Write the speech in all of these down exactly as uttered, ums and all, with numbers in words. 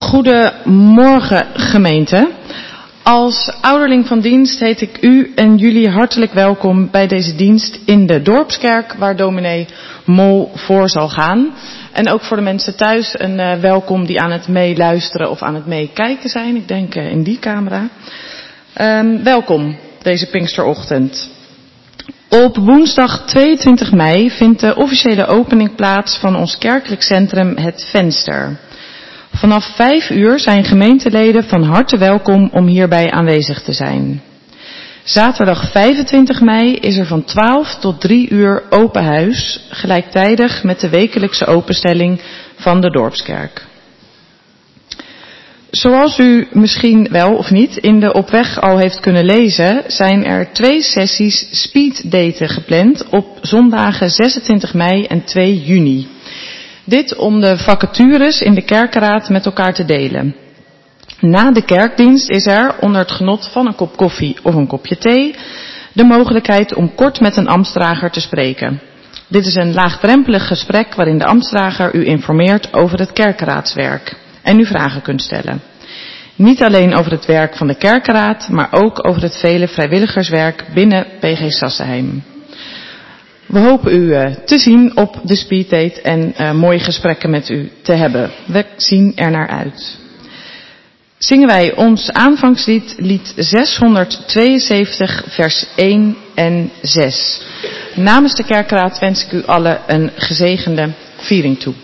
Goedemorgen gemeente. Als ouderling van dienst heet ik u en jullie hartelijk welkom bij deze dienst in de Dorpskerk waar dominee Mol voor zal gaan. En ook voor de mensen thuis een uh, welkom die aan het meeluisteren of aan het meekijken zijn. Ik denk uh, in die camera. Um, welkom deze Pinksterochtend. Op woensdag tweeëntwintig mei vindt de officiële opening plaats van ons kerkelijk centrum Het Venster. Vanaf vijf uur zijn gemeenteleden van harte welkom om hierbij aanwezig te zijn. Zaterdag vijfentwintig mei is er van twaalf tot drie uur open huis, gelijktijdig met de wekelijkse openstelling van de Dorpskerk. Zoals u misschien wel of niet in de op weg al heeft kunnen lezen, zijn er twee sessies speeddaten gepland op zondagen zesentwintig mei en twee juni. Dit om de vacatures in de kerkenraad met elkaar te delen. Na de kerkdienst is er, onder het genot van een kop koffie of een kopje thee, de mogelijkheid om kort met een ambtsdrager te spreken. Dit is een laagdrempelig gesprek waarin de ambtsdrager u informeert over het kerkenraadswerk en u vragen kunt stellen. Niet alleen over het werk van de kerkenraad, maar ook over het vele vrijwilligerswerk binnen P G Sassenheim. We hopen u uh, te zien op de speeddate en uh, mooie gesprekken met u te hebben. We zien er naar uit. Zingen wij ons aanvangslied, lied zeshonderdtweeënzeventig, vers één en zes. Namens de kerkraad wens ik u allen een gezegende viering toe.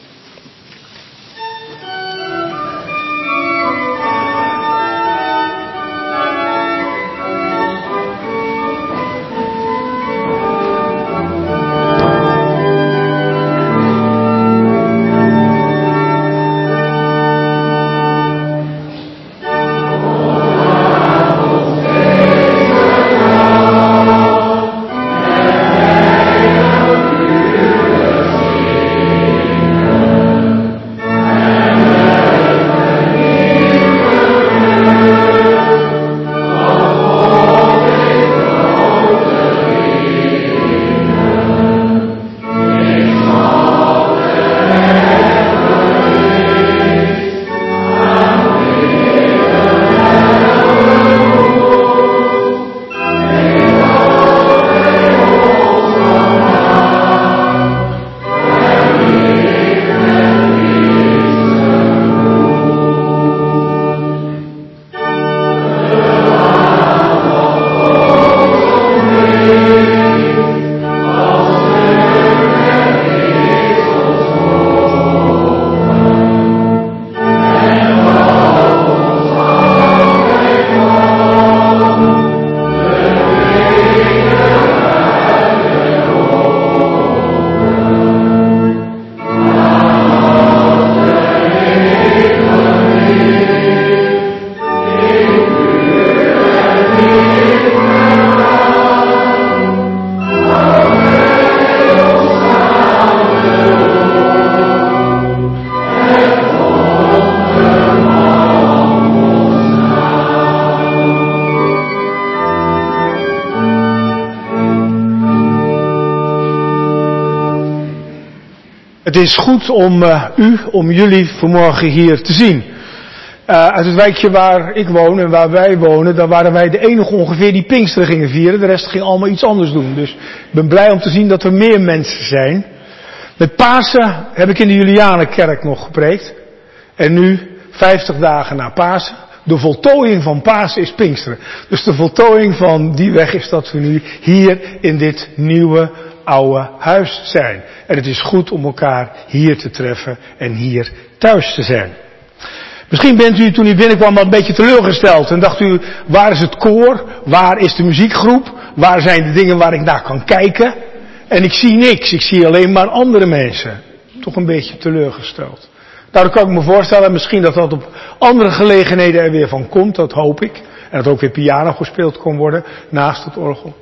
Het is goed om uh, u, om jullie vanmorgen hier te zien. Uh, uit het wijkje waar ik woon en waar wij wonen, daar waren wij de enige ongeveer die Pinksteren gingen vieren. De rest ging allemaal iets anders doen. Dus ik ben blij om te zien dat er meer mensen zijn. Met Pasen heb ik in de Julianenkerk nog gepreekt. En nu, vijftig dagen na Pasen, de voltooiing van Pasen is Pinksteren. Dus de voltooiing van die weg is dat we nu hier in dit nieuwe oude huis zijn. En het is goed om elkaar hier te treffen en hier thuis te zijn. Misschien bent u toen u binnenkwam wel een beetje teleurgesteld en dacht u, waar is het koor? Waar is de muziekgroep? Waar zijn de dingen waar ik naar kan kijken? En ik zie niks, ik zie alleen maar andere mensen. Toch een beetje teleurgesteld. Nou, dan kan ik me voorstellen, misschien dat dat op andere gelegenheden er weer van komt, dat hoop ik. En dat ook weer piano gespeeld kon worden, naast het orgel.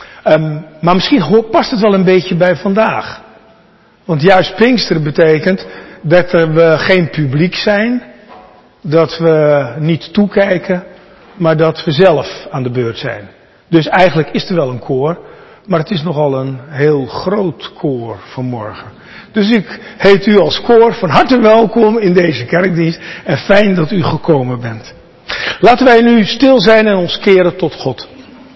Um, maar misschien past het wel een beetje bij vandaag. Want juist Pinksteren betekent dat er we geen publiek zijn, dat we niet toekijken, maar dat we zelf aan de beurt zijn. Dus eigenlijk is er wel een koor, maar het is nogal een heel groot koor vanmorgen. Dus ik heet u als koor van harte welkom in deze kerkdienst en fijn dat u gekomen bent. Laten wij nu stil zijn en ons keren tot God.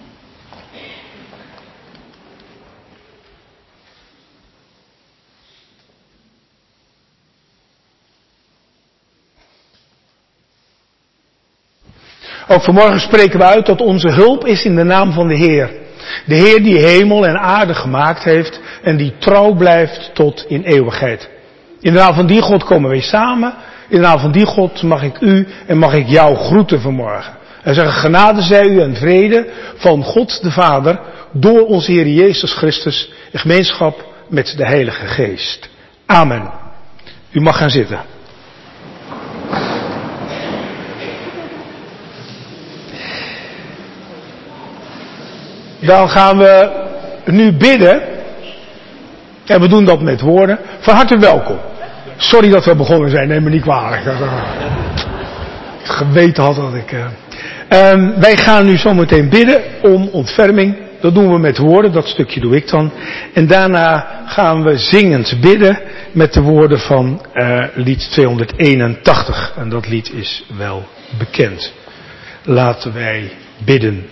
Ook vanmorgen spreken we uit dat onze hulp is in de naam van de Heer. De Heer die hemel en aarde gemaakt heeft en die trouw blijft tot in eeuwigheid. In de naam van die God komen wij samen. In de naam van die God mag ik u en mag ik jou groeten vanmorgen. En zeggen genade zij u en vrede van God de Vader door onze Heer Jezus Christus in gemeenschap met de Heilige Geest. Amen. U mag gaan zitten. Dan gaan we nu bidden. En we doen dat met woorden. Van harte welkom. Sorry dat we begonnen zijn, neem me niet kwalijk. Ik geweten had dat ik... Uh... Um, wij gaan nu zometeen bidden om ontferming. Dat doen we met woorden, dat stukje doe ik dan. En daarna gaan we zingend bidden met de woorden van uh, lied tweehonderdeenentachtig. En dat lied is wel bekend. Laten wij bidden.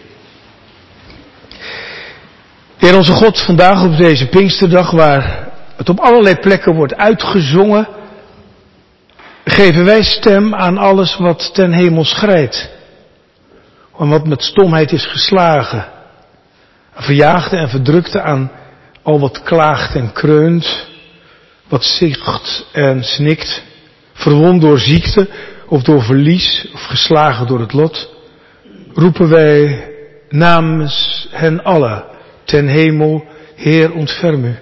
Heer onze God, vandaag op deze Pinksterdag, waar het op allerlei plekken wordt uitgezongen, geven wij stem aan alles wat ten hemel schrijdt. En wat met stomheid is geslagen. Verjaagde en verdrukte aan al wat klaagt en kreunt, wat zicht en snikt, verwond door ziekte of door verlies of geslagen door het lot, roepen wij namens hen allen ten hemel, Heer, ontferm u.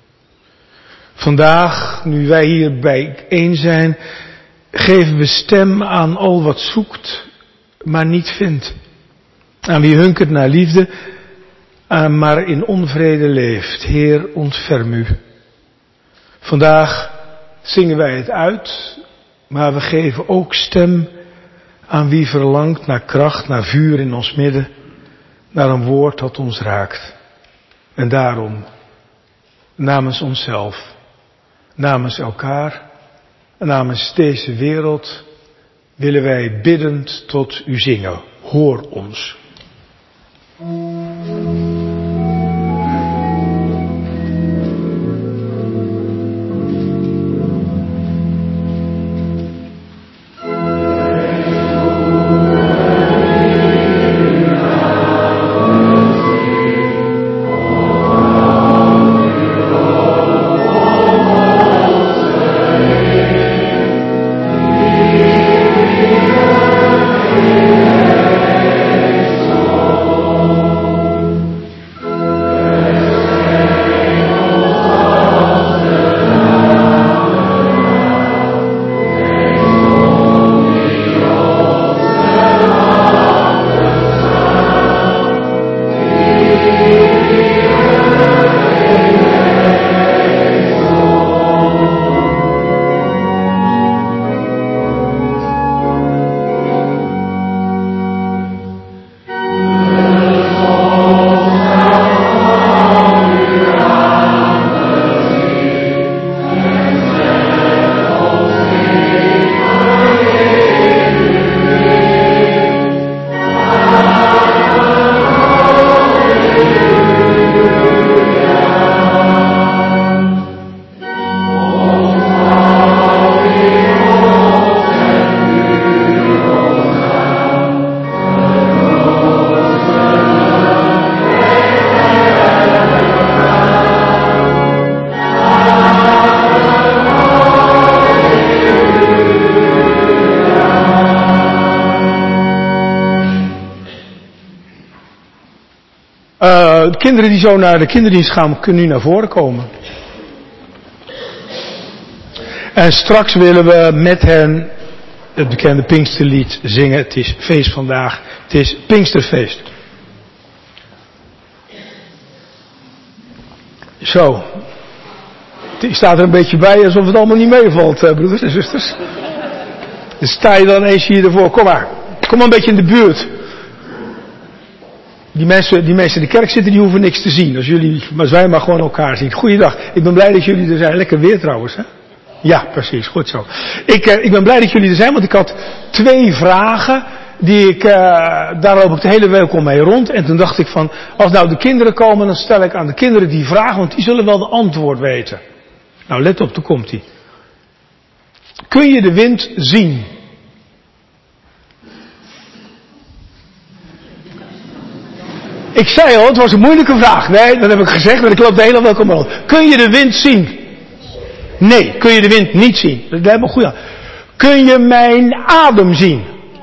Vandaag, nu wij hier bijeen zijn, geven we stem aan al wat zoekt, maar niet vindt. Aan wie hunkert naar liefde, maar in onvrede leeft. Heer, ontferm u. Vandaag zingen wij het uit, maar we geven ook stem aan wie verlangt naar kracht, naar vuur in ons midden, naar een woord dat ons raakt. En daarom, namens onszelf, namens elkaar, namens deze wereld, willen wij biddend tot u zingen. Hoor ons. Uh, de kinderen die zo naar de kinderdienst gaan, kunnen nu naar voren komen. En straks willen we met hen het bekende Pinksterlied zingen. Het is feest vandaag. Het is Pinksterfeest. Zo. Die staat er een beetje bij alsof het allemaal niet meevalt, broeders en zusters. Dus sta je dan eens hier ervoor. Kom maar. Kom maar een beetje in de buurt. Die mensen, die mensen in de kerk zitten, die hoeven niks te zien. Als jullie, maar wij maar gewoon elkaar zien. Goeiedag. Ik ben blij dat jullie er zijn. Lekker weer trouwens, hè? Ja, precies. Goed zo. Ik, eh, ik ben blij dat jullie er zijn, want ik had twee vragen die ik, uh, daar loop ik de hele week om mee rond. En toen dacht ik van, als nou de kinderen komen, dan stel ik aan de kinderen die vragen, want die zullen wel de antwoord weten. Nou, let op, toen komt die. Kun je de wind zien? Ik zei al, het was een moeilijke vraag. Nee, dat heb ik gezegd, maar ik loop de hele week om rond. Kun je de wind zien? Nee, kun je de wind niet zien. Dat lijkt me goed aan. Kun je mijn adem zien?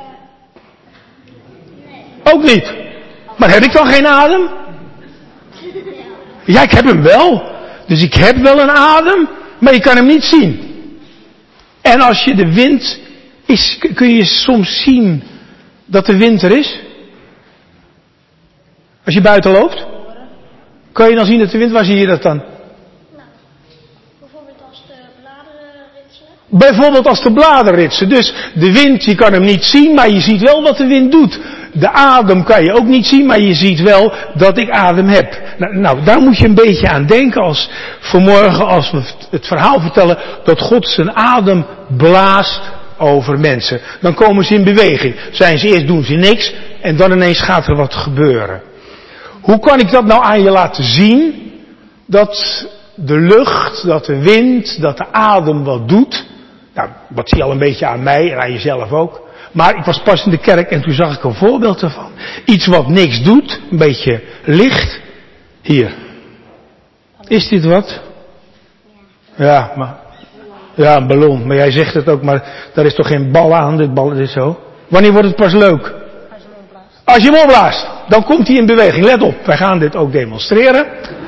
Ook niet. Maar heb ik dan geen adem? Ja, ik heb hem wel. Dus ik heb wel een adem, maar je kan hem niet zien. En als je de wind is, kun je soms zien dat de wind er is? Als je buiten loopt? Kan je dan zien dat de wind, waar zie je dat dan? Bijvoorbeeld als de bladeren ritselen. Bijvoorbeeld als de bladeren ritsen. Dus de wind, je kan hem niet zien, maar je ziet wel wat de wind doet. De adem kan je ook niet zien, maar je ziet wel dat ik adem heb. Nou, nou, daar moet je een beetje aan denken als vanmorgen, als we het verhaal vertellen dat God zijn adem blaast over mensen. Dan komen ze in beweging. Zijn ze eerst, doen ze niks en dan ineens gaat er wat gebeuren. Hoe kan ik dat nou aan je laten zien? Dat de lucht, dat de wind, dat de adem wat doet. Nou, dat zie je al een beetje aan mij en aan jezelf ook. Maar ik was pas in de kerk en toen zag ik een voorbeeld ervan. Iets wat niks doet, een beetje licht. Hier. Is dit wat? Ja, maar... Ja, een ballon. Maar jij zegt het ook, maar daar is toch geen bal aan, dit bal is zo. Wanneer wordt het pas leuk? Als je hem opblaast. Dan komt hij in beweging. Let op, wij gaan dit ook demonstreren.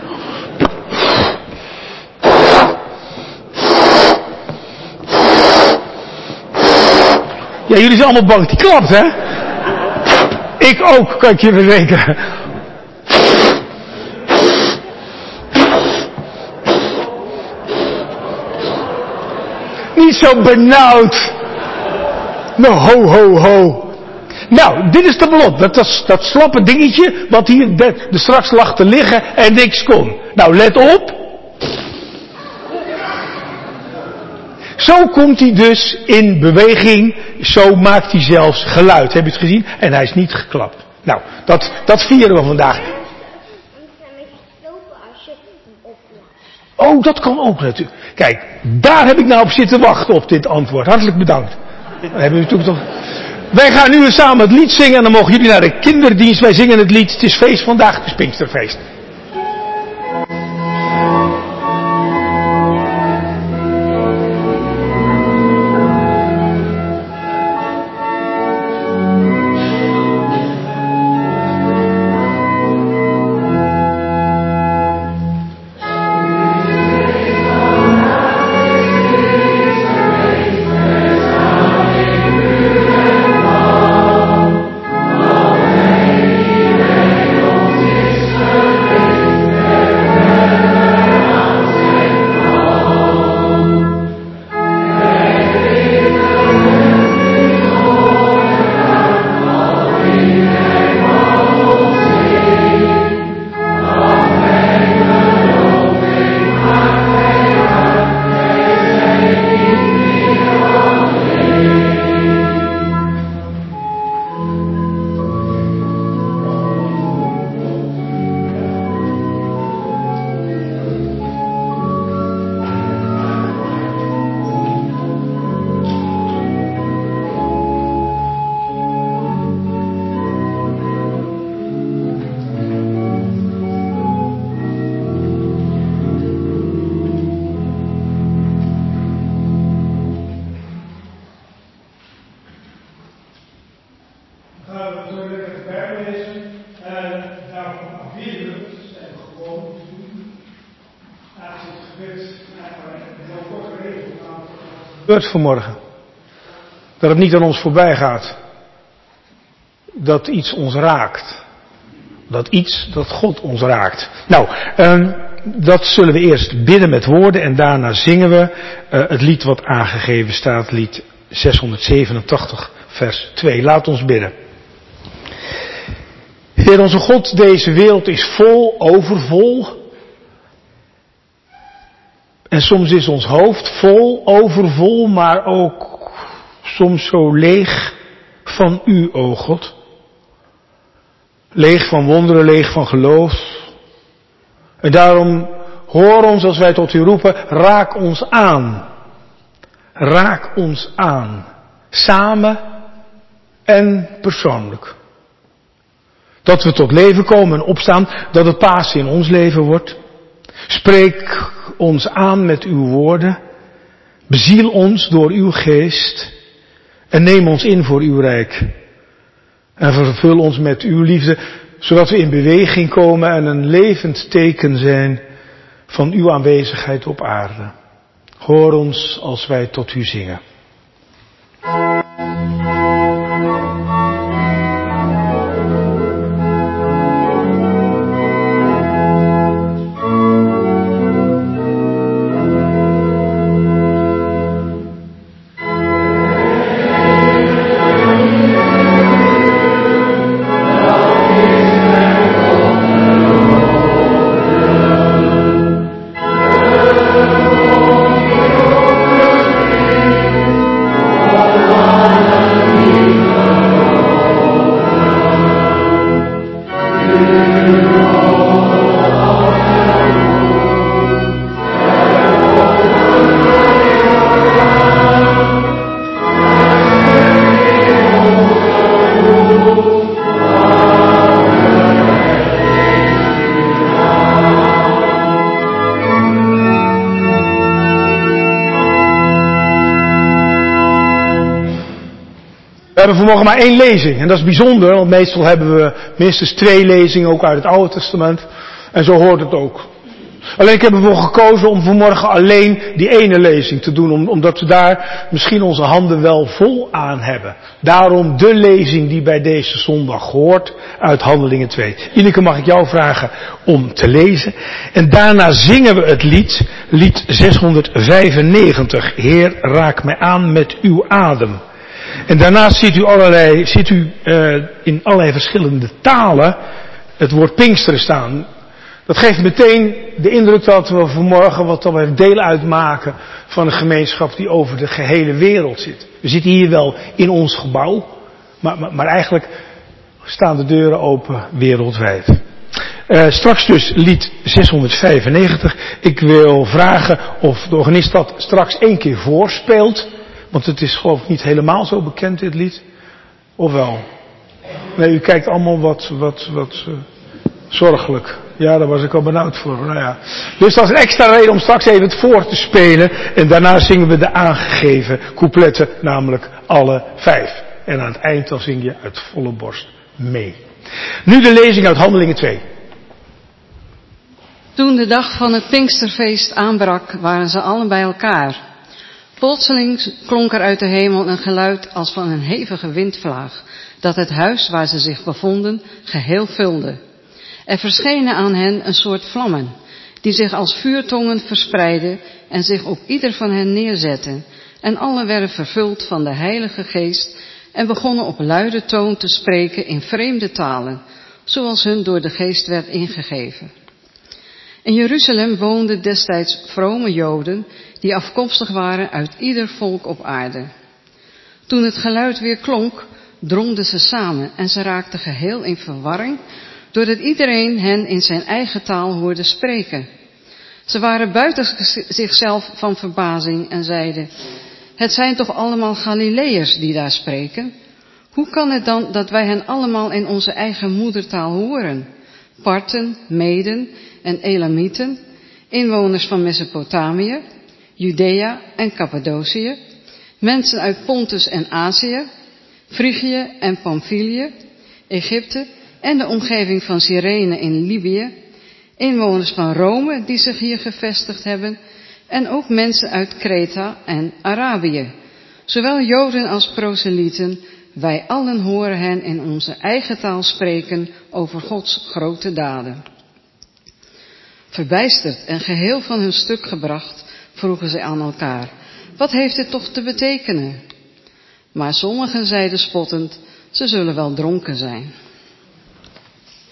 Ja, jullie zijn allemaal bang. Die klapt, hè? Ik ook, kan ik je verzekeren. Niet zo benauwd. Nou, ho, ho, ho. Nou, dit is de ballon. Dat, dat, dat slappe dingetje, wat hier de, de straks lag te liggen en niks kon. Nou, let op. Zo komt hij dus in beweging. Zo maakt hij zelfs geluid. Heb je het gezien? En hij is niet geklapt. Nou, dat, dat vieren we vandaag. Oh, dat kan ook natuurlijk. Kijk, daar heb ik nou op zitten wachten op dit antwoord. Hartelijk bedankt. Dan hebben we toch... Wij gaan nu samen het lied zingen en dan mogen jullie naar de kinderdienst. Wij zingen het lied. Het is feest vandaag, het is Pinksterfeest. Gebeurt vanmorgen. Dat het niet aan ons voorbij gaat. Dat iets ons raakt. Dat iets, dat God ons raakt. Nou, um, dat zullen we eerst bidden met woorden en daarna zingen we uh, het lied wat aangegeven staat, lied zeshonderdzevenentachtig, vers twee. Laat ons bidden. Heer onze God, deze wereld is vol, overvol. En soms is ons hoofd vol, overvol, maar ook soms zo leeg van u, o God. Leeg van wonderen, leeg van geloof. En daarom hoor ons als wij tot u roepen, raak ons aan. Raak ons aan. Samen en persoonlijk. Dat we tot leven komen en opstaan, dat het Pasen in ons leven wordt. Spreek ons aan met uw woorden. Beziel ons door uw geest. En neem ons in voor uw rijk. En vervul ons met uw liefde, zodat we in beweging komen en een levend teken zijn van uw aanwezigheid op aarde. Hoor ons als wij tot u zingen. We hebben vanmorgen maar één lezing. En dat is bijzonder, want meestal hebben we minstens twee lezingen, ook uit het Oude Testament. En zo hoort het ook. Alleen ik heb ervoor gekozen om vanmorgen alleen die ene lezing te doen, omdat we daar misschien onze handen wel vol aan hebben. Daarom de lezing die bij deze zondag hoort uit Handelingen twee. Ineke, mag ik jou vragen om te lezen. En daarna zingen we het lied, lied zeshonderdvijfennegentig. Heer, raak mij aan met uw adem. En daarnaast ziet u, allerlei, ziet u uh, in allerlei verschillende talen het woord Pinksteren staan. Dat geeft meteen de indruk dat we vanmorgen wat dan weer deel uitmaken van een gemeenschap die over de gehele wereld zit. We zitten hier wel in ons gebouw, maar, maar, maar eigenlijk staan de deuren open wereldwijd. Uh, straks dus lied zeshonderdvijfennegentig. Ik wil vragen of de organist dat straks één keer voorspeelt. Want het is geloof ik niet helemaal zo bekend, dit lied. Of wel? Nee, u kijkt allemaal wat, wat, wat uh, zorgelijk. Ja, daar was ik al benauwd voor. Nou ja. Dus dat is een extra reden om straks even het voor te spelen. En daarna zingen we de aangegeven coupletten, namelijk alle vijf. En aan het eind dan zing je uit volle borst mee. Nu de lezing uit Handelingen twee. Toen de dag van het Pinksterfeest aanbrak, waren ze allen bij elkaar. Plotseling klonk er uit de hemel een geluid als van een hevige windvlaag, dat het huis waar ze zich bevonden geheel vulde. Er verschenen aan hen een soort vlammen, die zich als vuurtongen verspreidden en zich op ieder van hen neerzetten. En allen werden vervuld van de Heilige Geest en begonnen op luide toon te spreken in vreemde talen, zoals hun door de Geest werd ingegeven. In Jeruzalem woonden destijds vrome Joden die afkomstig waren uit ieder volk op aarde. Toen het geluid weer klonk, drongden ze samen en ze raakten geheel in verwarring, doordat iedereen hen in zijn eigen taal hoorde spreken. Ze waren buiten zichzelf van verbazing en zeiden: het zijn toch allemaal Galileërs die daar spreken? Hoe kan het dan dat wij hen allemaal in onze eigen moedertaal horen? Parten, Meden en Elamieten, inwoners van Mesopotamië, Judea en Cappadocië, mensen uit Pontus en Azië, Frigië en Pamphylië, Egypte en de omgeving van Cyrene in Libië, inwoners van Rome die zich hier gevestigd hebben en ook mensen uit Kreta en Arabië, zowel Joden als proselieten. Wij allen horen hen in onze eigen taal spreken over Gods grote daden. Verbijsterd en geheel van hun stuk gebracht, vroegen zij aan elkaar: wat heeft dit toch te betekenen? Maar sommigen zeiden spottend: ze zullen wel dronken zijn.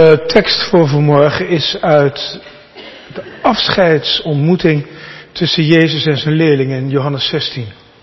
De tekst voor vanmorgen is uit de afscheidsontmoeting tussen Jezus en zijn leerlingen in Johannes zestien.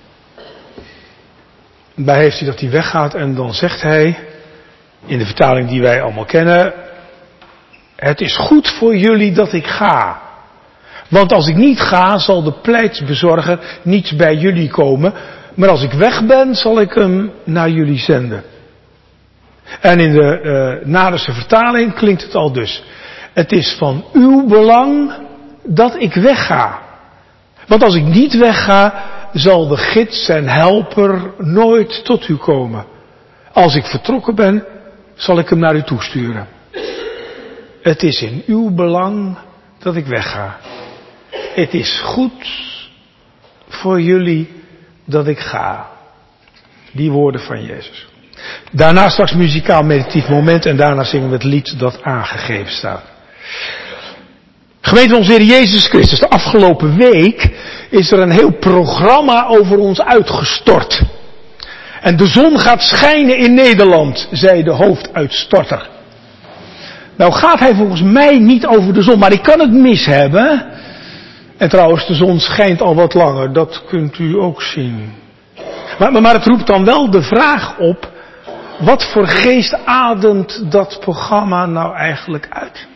Daarbij heeft hij dat hij weggaat en dan zegt hij, in de vertaling die wij allemaal kennen, het is goed voor jullie dat ik ga. Want als ik niet ga, zal de pleitbezorger niet bij jullie komen. Maar als ik weg ben, zal ik hem naar jullie zenden. En in de uh, Naderse vertaling klinkt het al dus. Het is van uw belang dat ik wegga. Want als ik niet wegga, zal de gids en helper nooit tot u komen. Als ik vertrokken ben, zal ik hem naar u toesturen. Het is in uw belang dat ik wegga. Het is goed voor jullie dat ik ga. Die woorden van Jezus. Daarna straks muzikaal meditatief moment en daarna zingen we het lied dat aangegeven staat. Gemeente van onze Heer Jezus Christus, de afgelopen week is er een heel programma over ons uitgestort. En de zon gaat schijnen in Nederland, zei de hoofduitstorter. Nou gaat hij volgens mij niet over de zon, maar ik kan het mis hebben. En trouwens, de zon schijnt al wat langer, dat kunt u ook zien. Maar, maar het roept dan wel de vraag op, wat voor geest ademt dat programma nou eigenlijk uit?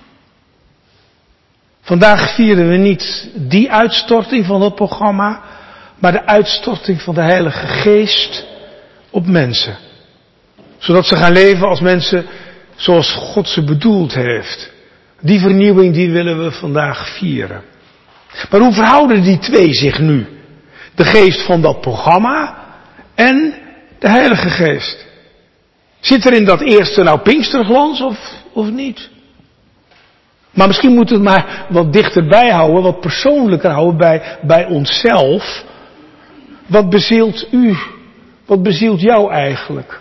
Vandaag vieren we niet die uitstorting van het programma, maar de uitstorting van de Heilige Geest op mensen. Zodat ze gaan leven als mensen zoals God ze bedoeld heeft. Die vernieuwing die willen we vandaag vieren. Maar hoe verhouden die twee zich nu? De geest van dat programma en de Heilige Geest. Zit er in dat eerste nou Pinksterglans of, of niet? Maar misschien moeten we het maar wat dichterbij houden, wat persoonlijker houden bij, bij onszelf. Wat bezielt u? Wat bezielt jou eigenlijk?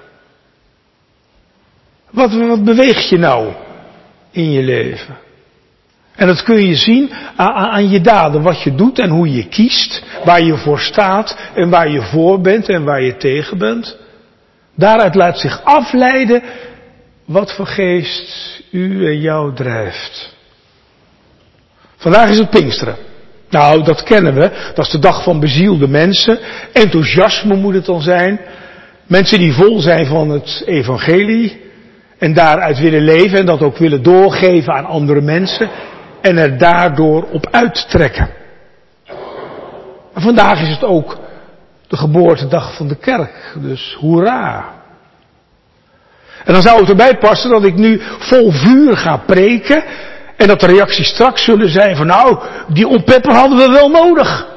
Wat, wat beweegt je nou in je leven? En dat kun je zien aan, aan je daden, wat je doet en hoe je kiest, waar je voor staat en waar je voor bent en waar je tegen bent. Daaruit laat zich afleiden wat voor geest u en jou drijft. Vandaag is het Pinksteren. Nou, dat kennen we. Dat is de dag van bezielde mensen. Enthousiasme moet het dan zijn. Mensen die vol zijn van het evangelie. En daaruit willen leven en dat ook willen doorgeven aan andere mensen. En er daardoor op uittrekken. Maar vandaag is het ook de geboortedag van de kerk. Dus hoera. En dan zou het erbij passen dat ik nu vol vuur ga preken. En dat de reacties straks zullen zijn van nou, die oppepper hadden we wel nodig.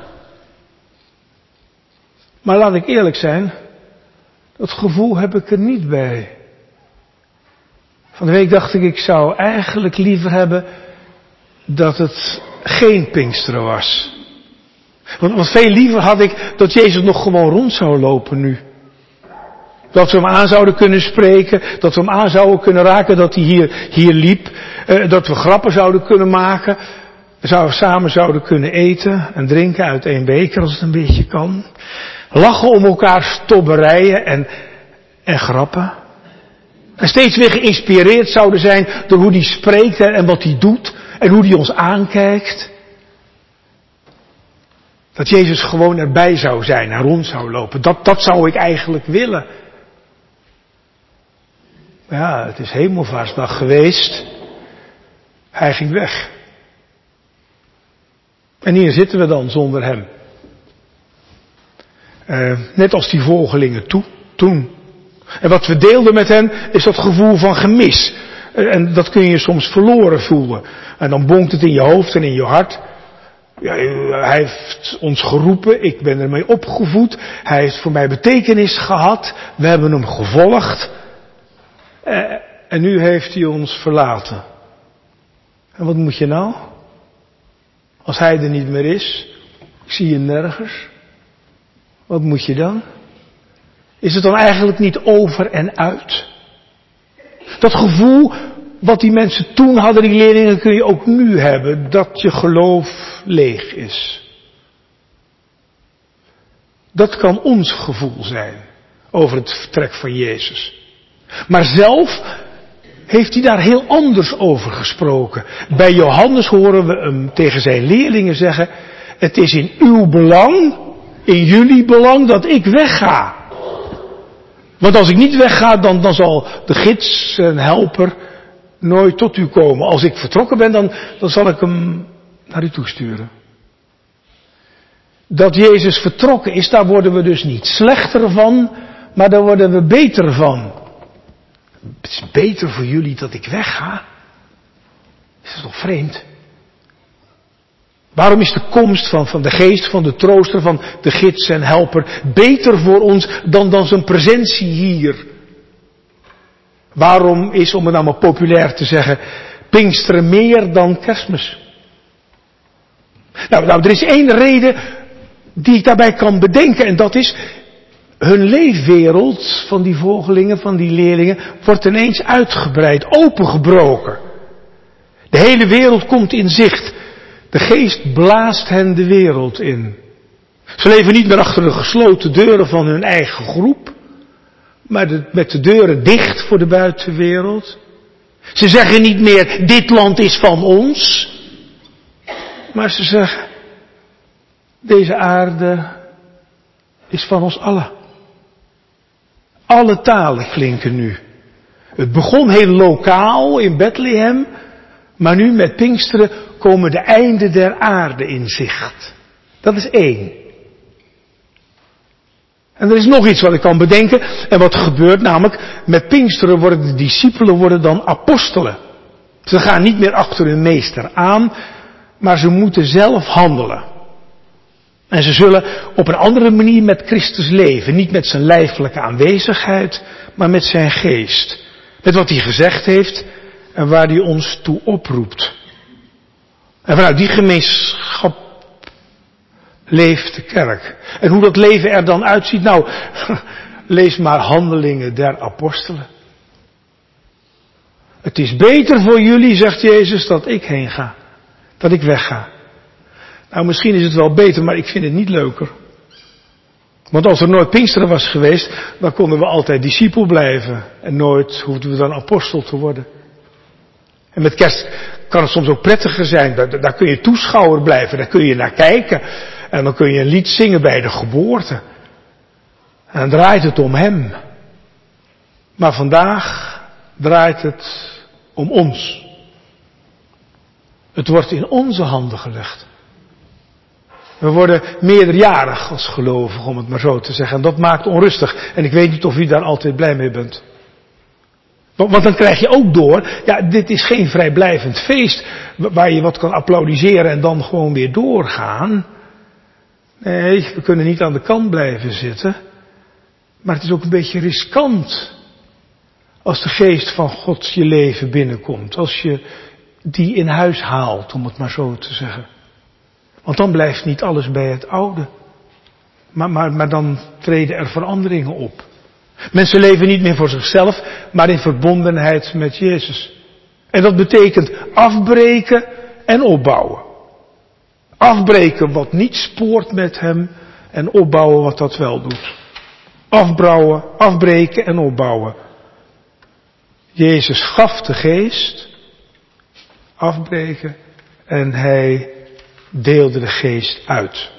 Maar laat ik eerlijk zijn, dat gevoel heb ik er niet bij. Van de week dacht ik, ik zou eigenlijk liever hebben dat het geen Pinksteren was. Want, want veel liever had ik dat Jezus nog gewoon rond zou lopen nu. Dat we hem aan zouden kunnen spreken, dat we hem aan zouden kunnen raken, dat hij hier, hier liep. Uh, dat we grappen zouden kunnen maken. Zouden samen zouden kunnen eten en drinken uit één beker als het een beetje kan. Lachen om elkaar stobberijen en, en grappen. En steeds weer geïnspireerd zouden zijn door hoe hij spreekt en wat hij doet. En hoe hij ons aankijkt. Dat Jezus gewoon erbij zou zijn en rond zou lopen. Dat, dat zou ik eigenlijk willen. Maar ja, het is Hemelvaartsdag geweest. Hij ging weg. En hier zitten we dan zonder hem. Uh, net als die volgelingen toe, toen. En wat we deelden met hen is dat gevoel van gemis. Uh, en dat kun je soms verloren voelen. En dan bonkt het in je hoofd en in je hart. Ja, hij heeft ons geroepen, ik ben ermee opgevoed. Hij heeft voor mij betekenis gehad. We hebben hem gevolgd. Uh, en nu heeft hij ons verlaten. En wat moet je nou? Als hij er niet meer is, ik zie je nergens. Wat moet je dan? Is het dan eigenlijk niet over en uit? Dat gevoel wat die mensen toen hadden, die leerlingen, kun je ook nu hebben. Dat je geloof leeg is. Dat kan ons gevoel zijn over het vertrek van Jezus. Maar zelf heeft hij daar heel anders over gesproken. Bij Johannes horen we hem tegen zijn leerlingen zeggen, het is in uw belang, in jullie belang, dat ik wegga. Want als ik niet wegga, dan, dan zal de gids en helper nooit tot u komen. Als ik vertrokken ben, dan, dan zal ik hem naar u toesturen. Dat Jezus vertrokken is, daar worden we dus niet slechter van, maar daar worden we beter van. Het is beter voor jullie dat ik wegga. Is dat toch vreemd? Waarom is de komst van, van de geest, van de trooster, van de gids en helper beter voor ons dan, dan zijn presentie hier? Waarom is, om het nou maar populair te zeggen, Pinksteren meer dan Kerstmis? Nou, nou, er is één reden die ik daarbij kan bedenken en dat is, hun leefwereld van die volgelingen, van die leerlingen, wordt ineens uitgebreid, opengebroken. De hele wereld komt in zicht. De geest blaast hen de wereld in. Ze leven niet meer achter de gesloten deuren van hun eigen groep, maar de, met de deuren dicht voor de buitenwereld. Ze zeggen niet meer, dit land is van ons, maar ze zeggen, deze aarde is van ons allen. Alle talen klinken nu. Het begon heel lokaal in Bethlehem, maar nu met Pinksteren komen de einden der aarde in zicht. Dat is één. En er is nog iets wat ik kan bedenken. En wat gebeurt namelijk, met Pinksteren worden de discipelen worden dan apostelen. Ze gaan niet meer achter hun meester aan, maar ze moeten zelf handelen. En ze zullen op een andere manier met Christus leven. Niet met zijn lijfelijke aanwezigheid, maar met zijn geest. Met wat hij gezegd heeft en waar hij ons toe oproept. En vanuit die gemeenschap leeft de kerk. En hoe dat leven er dan uitziet, nou, lees maar Handelingen der Apostelen. Het is beter voor jullie, zegt Jezus, dat ik heen ga. Dat ik wegga. Nou, misschien is het wel beter, maar ik vind het niet leuker. Want als er nooit Pinksteren was geweest, dan konden we altijd discipel blijven. En nooit hoefden we dan apostel te worden. En met kerst kan het soms ook prettiger zijn. Daar, daar kun je toeschouwer blijven, daar kun je naar kijken. En dan kun je een lied zingen bij de geboorte. En dan draait het om hem. Maar vandaag draait het om ons. Het wordt in onze handen gelegd. We worden meerderjarig als gelovigen, om het maar zo te zeggen. En dat maakt onrustig. En ik weet niet of u daar altijd blij mee bent. Want dan krijg je ook door, ja, dit is geen vrijblijvend feest waar je wat kan applaudisseren en dan gewoon weer doorgaan. Nee, we kunnen niet aan de kant blijven zitten. Maar het is ook een beetje riskant als de geest van God je leven binnenkomt. Als je die in huis haalt, om het maar zo te zeggen. Want dan blijft niet alles bij het oude. Maar, maar, maar dan treden er veranderingen op. Mensen leven niet meer voor zichzelf, maar in verbondenheid met Jezus. En dat betekent afbreken en opbouwen. Afbreken wat niet spoort met hem en opbouwen wat dat wel doet. Afbouwen, afbreken en opbouwen. Jezus gaf de geest, afbreken en hij deelde de geest uit.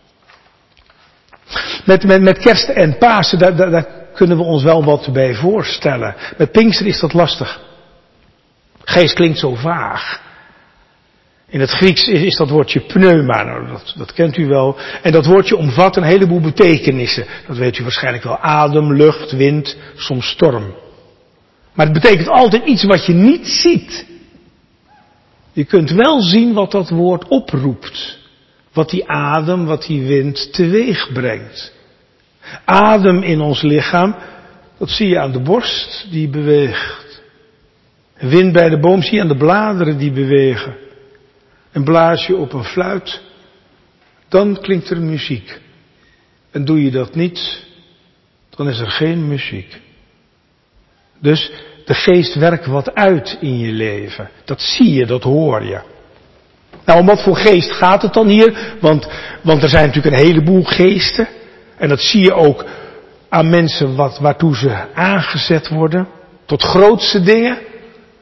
Met, met, met kerst en Pasen, daar, daar, daar kunnen we ons wel wat bij voorstellen. Met Pinkster is dat lastig. Geest klinkt zo vaag. In het Grieks is, is dat woordje pneuma, nou, dat, dat kent u wel. En dat woordje omvat een heleboel betekenissen. Dat weet u waarschijnlijk wel. Adem, lucht, wind, soms storm. Maar het betekent altijd iets wat je niet ziet. Je kunt wel zien wat dat woord oproept. Wat die adem, wat die wind teweeg brengt. Adem in ons lichaam, dat zie je aan de borst die beweegt. Wind bij de boom zie je aan de bladeren die bewegen. En blaas je op een fluit, dan klinkt er muziek. En doe je dat niet, dan is er geen muziek. Dus de geest werkt wat uit in je leven. Dat zie je, dat hoor je. Nou, om wat voor geest gaat het dan hier? Want, want er zijn natuurlijk een heleboel geesten. En dat zie je ook aan mensen wat, waartoe ze aangezet worden. Tot grootste dingen.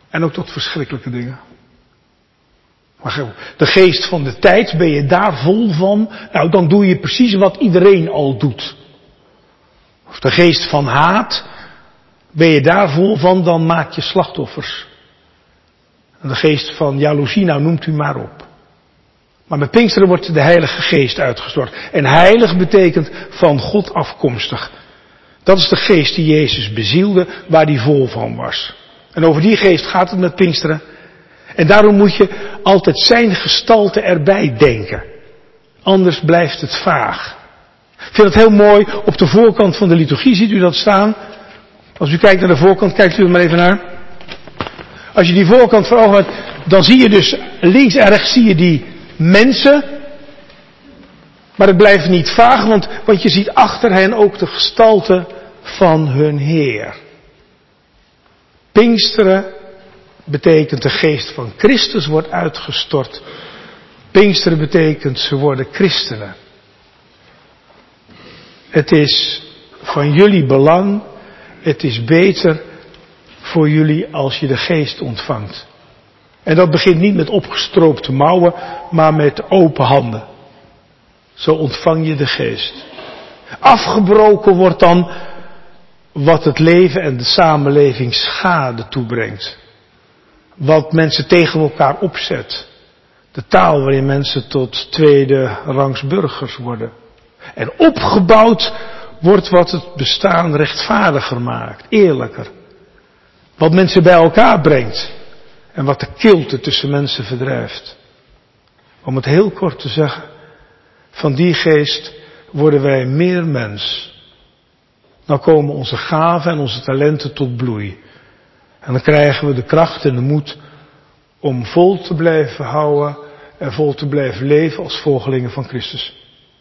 En ook tot verschrikkelijke dingen. Maar de geest van de tijd, ben je daar vol van? Nou, dan doe je precies wat iedereen al doet. Of de geest van haat, ben je daar vol van, dan maak je slachtoffers. En de geest van jaloezie, nou noemt u maar op. Maar met Pinksteren wordt de Heilige Geest uitgestort. En heilig betekent van God afkomstig. Dat is de geest die Jezus bezielde, waar hij vol van was. En over die geest gaat het met Pinksteren. En daarom moet je altijd zijn gestalte erbij denken. Anders blijft het vaag. Ik vind het heel mooi, op de voorkant van de liturgie ziet u dat staan. Als u kijkt naar de voorkant, kijkt u er maar even naar. Als je die voorkant voor ogen hebt, dan zie je dus links en rechts zie je die mensen. Maar het blijft niet vaag, want, want je ziet achter hen ook de gestalte van hun Heer. Pinksteren betekent de geest van Christus wordt uitgestort. Pinksteren betekent ze worden christenen. Het is van jullie belang, het is beter voor jullie als je de geest ontvangt. En dat begint niet met opgestroopte mouwen, maar met open handen. Zo ontvang je de geest. Afgebroken wordt dan wat het leven en de samenleving schade toebrengt. Wat mensen tegen elkaar opzet. De taal waarin mensen tot tweede rangs burgers worden. En opgebouwd wordt wat het bestaan rechtvaardiger maakt, eerlijker. Wat mensen bij elkaar brengt. En wat de kilte tussen mensen verdrijft. Om het heel kort te zeggen, van die geest worden wij meer mens. Dan komen onze gaven en onze talenten tot bloei. En dan krijgen we de kracht en de moed om vol te blijven houden en vol te blijven leven als volgelingen van Christus.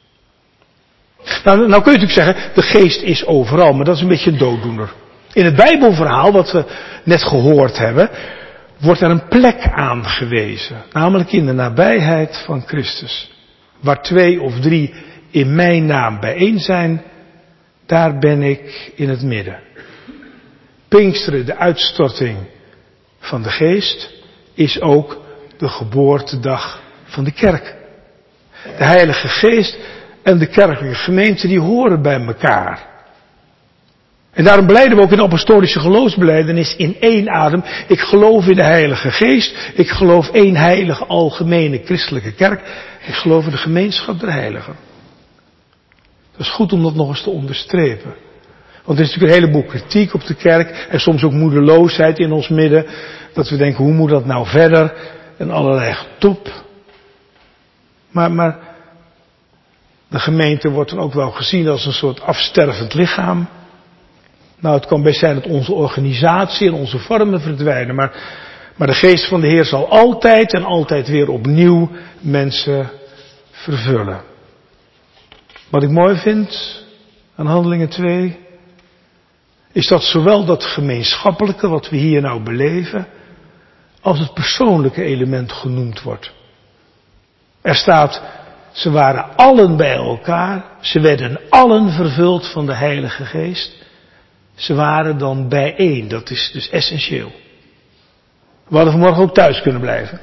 Nou, nou kun je natuurlijk zeggen, de geest is overal, maar dat is een beetje een dooddoener. In het Bijbelverhaal, wat we net gehoord hebben, wordt er een plek aangewezen. Namelijk in de nabijheid van Christus. Waar twee of drie in mijn naam bijeen zijn, daar ben ik in het midden. Pinksteren, de uitstorting van de geest, is ook de geboortedag van de kerk. De Heilige Geest en de kerkelijke gemeente, die horen bij elkaar. En daarom belijden we ook in de apostolische geloofsbelijdenis in één adem. Ik geloof in de Heilige Geest. Ik geloof één heilige algemene christelijke kerk. Ik geloof in de gemeenschap der heiligen. Dat is goed om dat nog eens te onderstrepen. Want er is natuurlijk een heleboel kritiek op de kerk. En soms ook moedeloosheid in ons midden. Dat we denken, hoe moet dat nou verder? En allerlei getop. Maar, maar de gemeente wordt dan ook wel gezien als een soort afstervend lichaam. Nou, het kan best zijn dat onze organisatie en onze vormen verdwijnen. Maar, maar de geest van de Heer zal altijd en altijd weer opnieuw mensen vervullen. Wat ik mooi vind aan Handelingen twee, is dat zowel dat gemeenschappelijke wat we hier nou beleven, als het persoonlijke element genoemd wordt. Er staat, ze waren allen bij elkaar, ze werden allen vervuld van de Heilige Geest. Ze waren dan bijeen, dat is dus essentieel. We hadden vanmorgen ook thuis kunnen blijven.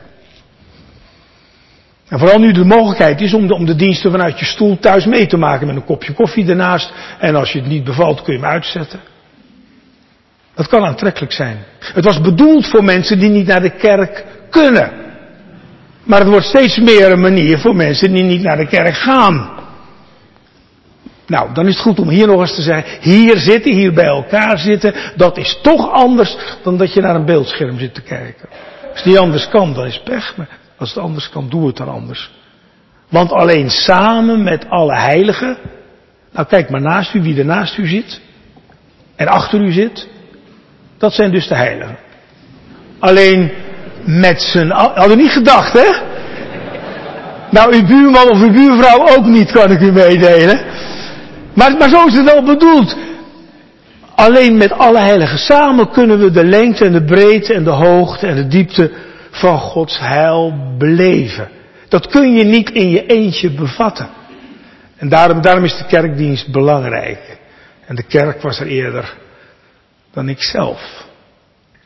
En vooral nu de mogelijkheid is om de, om de diensten vanuit je stoel thuis mee te maken met een kopje koffie ernaast. En als je het niet bevalt kun je hem uitzetten. Dat kan aantrekkelijk zijn. Het was bedoeld voor mensen die niet naar de kerk kunnen. Maar het wordt steeds meer een manier voor mensen die niet naar de kerk gaan. Nou, dan is het goed om hier nog eens te zeggen, hier zitten, hier bij elkaar zitten, dat is toch anders dan dat je naar een beeldscherm zit te kijken. Als het niet anders kan, dan is het pech, maar als het anders kan, doe het dan anders. Want alleen samen met alle heiligen, nou kijk maar naast u, wie er naast u zit, en achter u zit, dat zijn dus de heiligen. Alleen met z'n allen, hadden niet gedacht, hè? Nou, uw buurman of uw buurvrouw ook niet, kan ik u meedelen. Maar, maar zo is het wel bedoeld. Alleen met alle heiligen samen kunnen we de lengte en de breedte en de hoogte en de diepte van Gods heil beleven. Dat kun je niet in je eentje bevatten. En daarom, daarom is de kerkdienst belangrijk. En de kerk was er eerder dan ik zelf.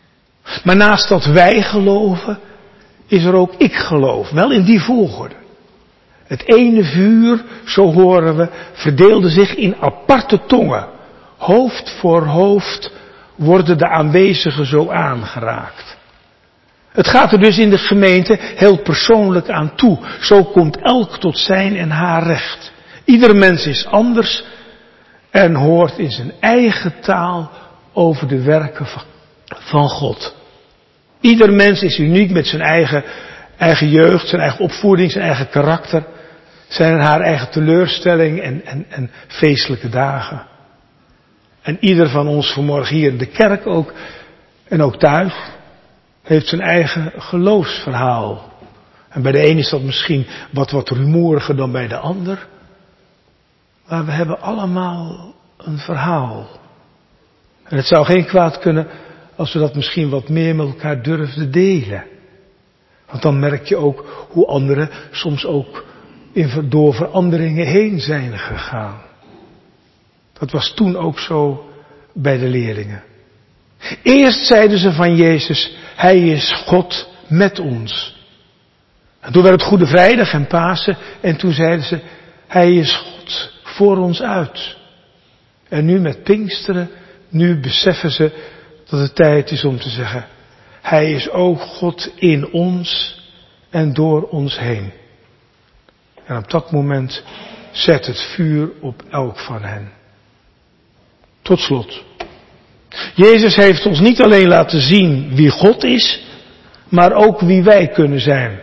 Maar naast dat wij geloven, is er ook ik geloof. Wel in die volgorde. Het ene vuur, zo horen we, verdeelde zich in aparte tongen. Hoofd voor hoofd worden de aanwezigen zo aangeraakt. Het gaat er dus in de gemeente heel persoonlijk aan toe. Zo komt elk tot zijn en haar recht. Ieder mens is anders en hoort in zijn eigen taal over de werken van God. Ieder mens is uniek met zijn eigen, eigen jeugd, zijn eigen opvoeding, zijn eigen karakter, zijn en haar eigen teleurstelling en, en, en feestelijke dagen. En ieder van ons vanmorgen hier in de kerk ook en ook thuis heeft zijn eigen geloofsverhaal. En bij de een is dat misschien wat, wat rumoeriger dan bij de ander. Maar we hebben allemaal een verhaal. En het zou geen kwaad kunnen als we dat misschien wat meer met elkaar durfden delen. Want dan merk je ook hoe anderen soms ook in, door veranderingen heen zijn gegaan. Dat was toen ook zo bij de leerlingen. Eerst zeiden ze van Jezus, Hij is God met ons. En toen werd het Goede Vrijdag en Pasen en toen zeiden ze, Hij is God voor ons uit. En nu met Pinksteren, nu beseffen ze dat het tijd is om te zeggen, Hij is ook God in ons en door ons heen. En op dat moment zet het vuur op elk van hen. Tot slot. Jezus heeft ons niet alleen laten zien wie God is, maar ook wie wij kunnen zijn.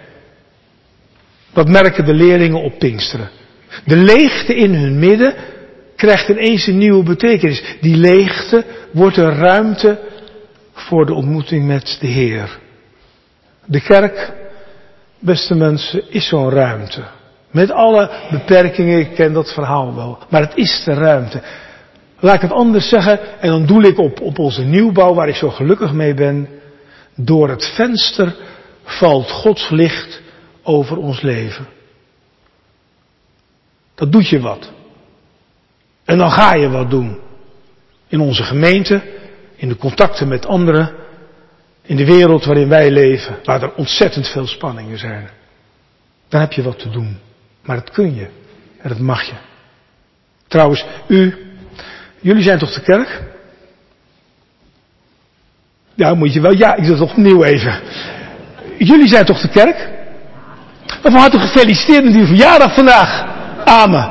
Dat merken de leerlingen op Pinksteren. De leegte in hun midden krijgt ineens een nieuwe betekenis. Die leegte wordt een ruimte voor de ontmoeting met de Heer. De kerk, beste mensen, is zo'n ruimte. Met alle beperkingen, ik ken dat verhaal wel. Maar het is de ruimte. Laat ik het anders zeggen, en dan doel ik op, op onze nieuwbouw waar ik zo gelukkig mee ben. Door het venster valt Gods licht over ons leven. Dat doet je wat. En dan ga je wat doen. In onze gemeente, in de contacten met anderen, in de wereld waarin wij leven, waar er ontzettend veel spanningen zijn. Dan heb je wat te doen. Maar dat kun je. En dat mag je. Trouwens, u, jullie zijn toch de kerk? Ja, moet je wel. Ja, ik doe het opnieuw even. Jullie zijn toch de kerk? Van harte gefeliciteerd met uw verjaardag vandaag. Amen.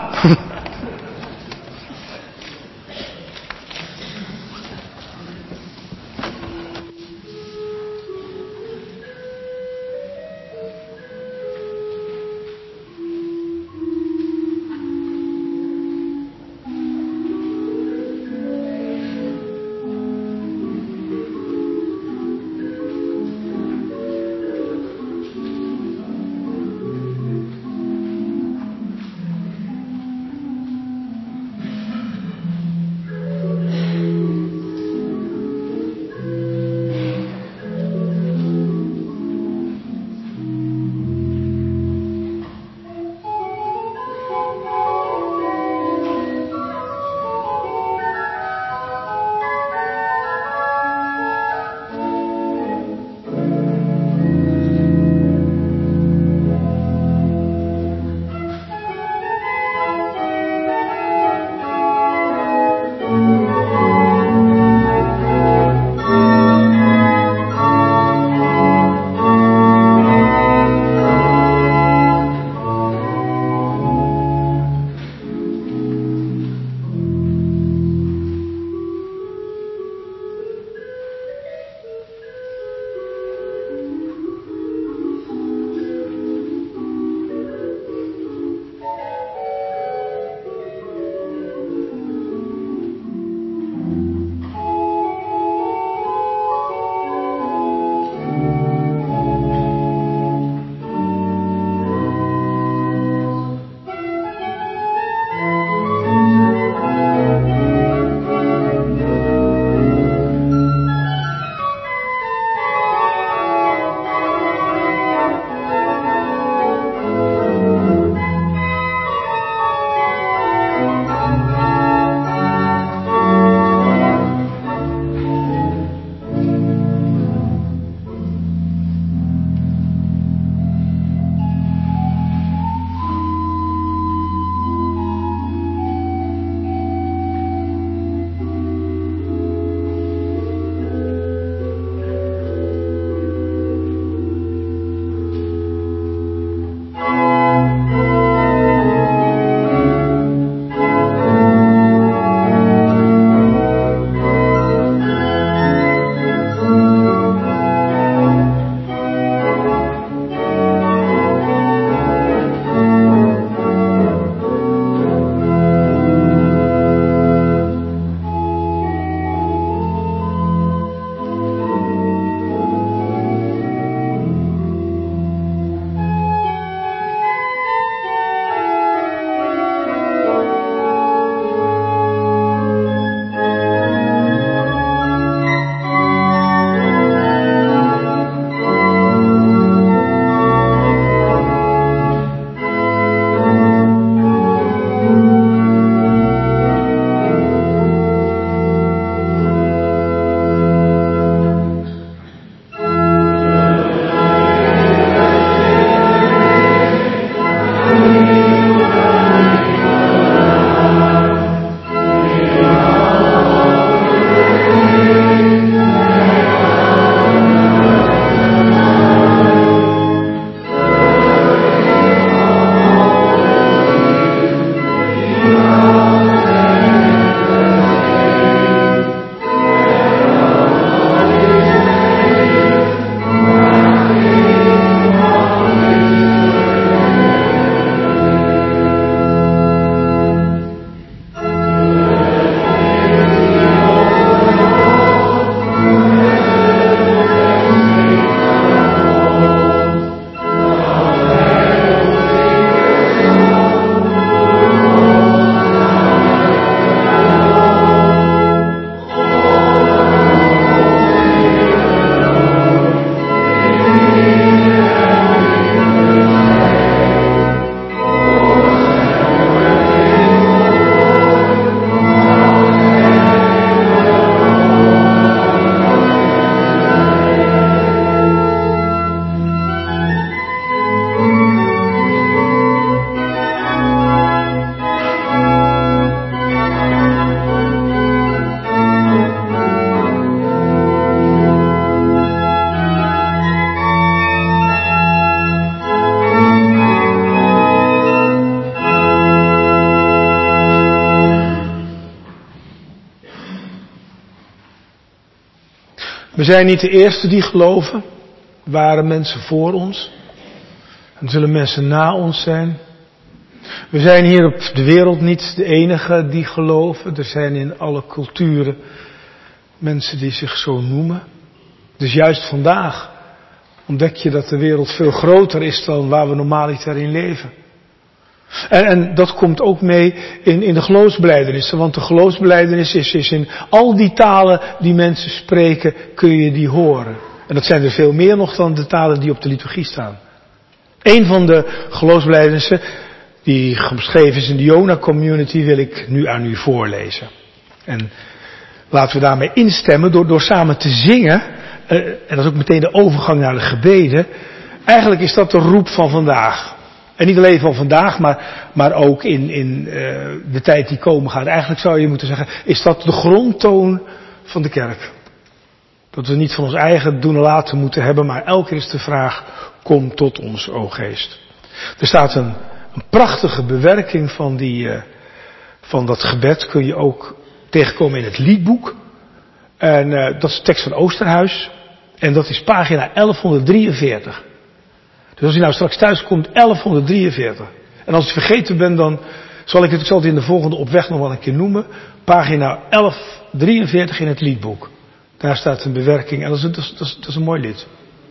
We zijn niet de eerste die geloven. Er waren mensen voor ons. En er zullen mensen na ons zijn. We zijn hier op de wereld niet de enige die geloven. Er zijn in alle culturen mensen die zich zo noemen. Dus juist vandaag ontdek je dat de wereld veel groter is dan waar we normaliter in leven. En, en dat komt ook mee in, in de geloofsbelijdenissen. Want de geloofsbelijdenis is, is in al die talen die mensen spreken, kun je die horen. En dat zijn er veel meer nog dan de talen die op de liturgie staan. Een van de geloofsbelijdenissen die geschreven is in de Jona Community wil ik nu aan u voorlezen. En laten we daarmee instemmen door, door samen te zingen. Uh, en dat is ook meteen de overgang naar de gebeden. Eigenlijk is dat de roep van vandaag. En niet alleen van vandaag, maar, maar ook in, in uh, de tijd die komen gaat. Eigenlijk zou je moeten zeggen, is dat de grondtoon van de kerk. Dat we niet van ons eigen doen en laten moeten hebben, maar elke keer is de vraag, kom tot ons, o Geest. Er staat een, een prachtige bewerking van, die, uh, van dat gebed, kun je ook tegenkomen in het liedboek. En uh, dat is de tekst van Oosterhuis. En dat is pagina elfhonderddrieënveertig. Dus als u nou straks thuis komt, elfhonderddrieënveertig. En als ik vergeten ben, dan zal ik het, ik zal het in de volgende op weg nog wel een keer noemen. Pagina elfhonderddrieënveertig in het liedboek. Daar staat een bewerking en dat is, dat is, dat is, dat is een mooi lied.